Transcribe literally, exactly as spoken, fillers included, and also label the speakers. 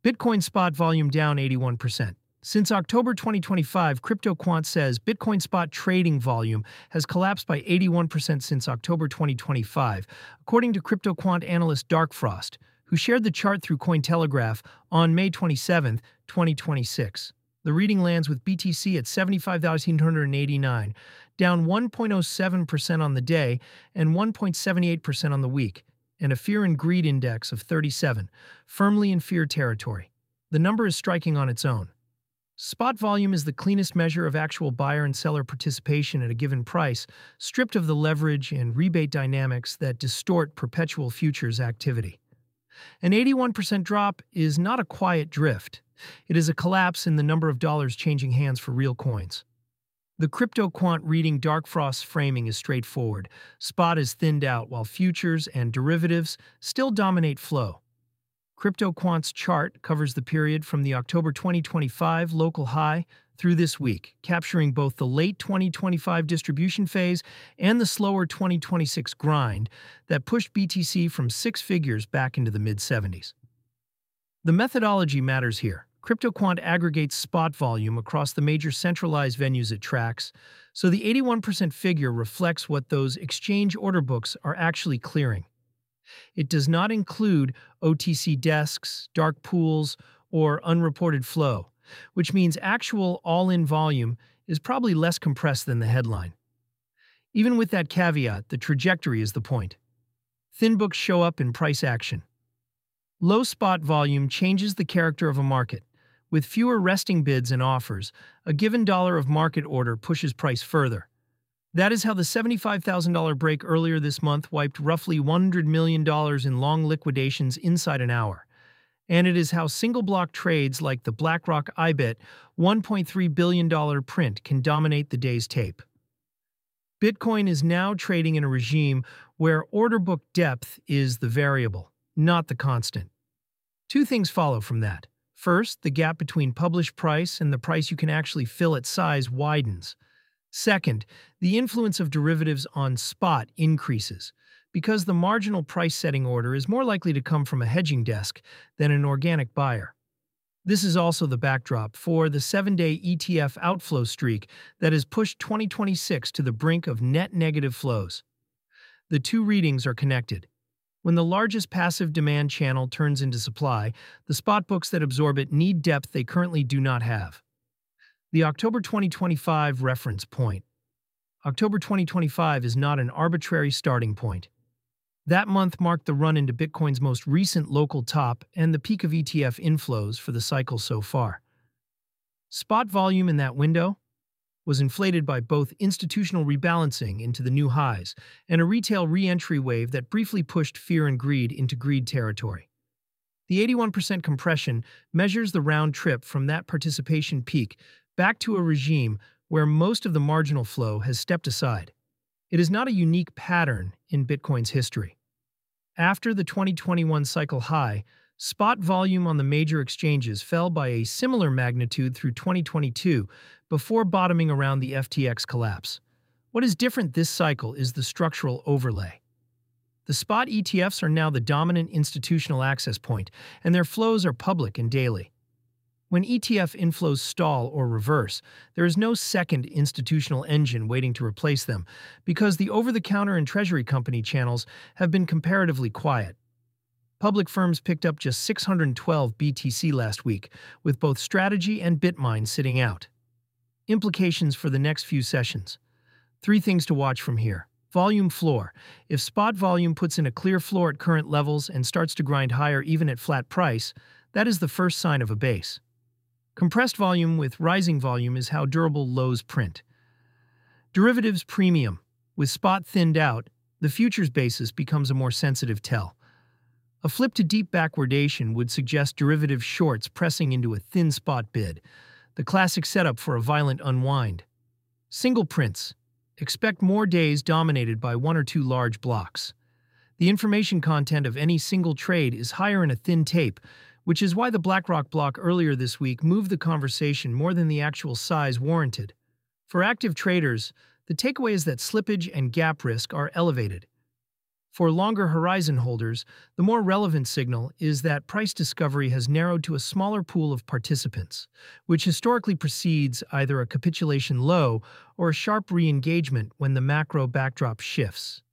Speaker 1: Bitcoin spot volume down eighty-one percent. Since October twenty twenty-five, CryptoQuant says Bitcoin spot trading volume has collapsed by eighty-one percent since October twenty twenty-five, according to CryptoQuant analyst Dark Frost, who shared the chart through Cointelegraph on May twenty-seventh, twenty twenty-six. The reading lands with B T C at seventy-five thousand eight hundred eighty-nine, down one point zero seven percent on the day and one point seven eight percent on the week, and a fear and greed index of thirty-seven, firmly in fear territory. The number is striking on its own. Spot volume is the cleanest measure of actual buyer and seller participation at a given price, stripped of the leverage and rebate dynamics that distort perpetual futures activity. An eighty-one percent drop is not a quiet drift. It is a collapse in the number of dollars changing hands for real coins. The CryptoQuant reading Dark Frost's framing is straightforward. Spot is thinned out while futures and derivatives still dominate flow. CryptoQuant's chart covers the period from the October twenty twenty-five local high through this week, capturing both the late twenty twenty-five distribution phase and the slower twenty twenty-six grind that pushed B T C from six figures back into the mid seventies. The methodology matters here. CryptoQuant aggregates spot volume across the major centralized venues it tracks, so the eighty-one percent figure reflects what those exchange order books are actually clearing. It does not include O T C desks, dark pools, or unreported flow, which means actual all-in volume is probably less compressed than the headline. Even with that caveat, the trajectory is the point. Thin books show up in price action. Low spot volume changes the character of a market. With fewer resting bids and offers, a given dollar of market order pushes price further. That is how the seventy-five thousand dollar break earlier this month wiped roughly one hundred million dollars in long liquidations inside an hour. And it is how single-block trades like the BlackRock I B I T one point three billion dollars print can dominate the day's tape. Bitcoin is now trading in a regime where order book depth is the variable, not the constant. Two things follow from that. First, the gap between published price and the price you can actually fill at size widens. Second, the influence of derivatives on spot increases, because the marginal price-setting order is more likely to come from a hedging desk than an organic buyer. This is also the backdrop for the seven-day E T F outflow streak that has pushed twenty twenty-six to the brink of net negative flows. The two readings are connected. When the largest passive demand channel turns into supply, the spot books that absorb it need depth they currently do not have. The October twenty twenty-five reference point. October twenty twenty-five is not an arbitrary starting point. That month marked the run into Bitcoin's most recent local top and the peak of E T F inflows for the cycle so far. Spot volume in that window was inflated by both institutional rebalancing into the new highs and a retail re-entry wave that briefly pushed fear and greed into greed territory. The eighty-one percent compression measures the round trip from that participation peak back to a regime where most of the marginal flow has stepped aside. It is not a unique pattern in Bitcoin's history. After the twenty twenty-one cycle high, spot volume on the major exchanges fell by a similar magnitude through twenty twenty-two before bottoming around the F T X collapse. What is different this cycle is the structural overlay. The spot E T Fs are now the dominant institutional access point, and their flows are public and daily. When E T F inflows stall or reverse, there is no second institutional engine waiting to replace them, because the over-the-counter and treasury company channels have been comparatively quiet. Public firms picked up just six hundred twelve B T C last week, with both Strategy and Bitmine sitting out. Implications for the next few sessions. Three things to watch from here. Volume floor. If spot volume puts in a clear floor at current levels and starts to grind higher even at flat price, that is the first sign of a base. Compressed volume with rising volume is how durable lows print. Derivatives premium. With spot thinned out, the futures basis becomes a more sensitive tell. A flip to deep backwardation would suggest derivative shorts pressing into a thin spot bid, the classic setup for a violent unwind. Single prints. Expect more days dominated by one or two large blocks. The information content of any single trade is higher in a thin tape, which is why the BlackRock block earlier this week moved the conversation more than the actual size warranted. For active traders, the takeaway is that slippage and gap risk are elevated. For longer horizon holders, the more relevant signal is that price discovery has narrowed to a smaller pool of participants, which historically precedes either a capitulation low or a sharp re-engagement when the macro backdrop shifts.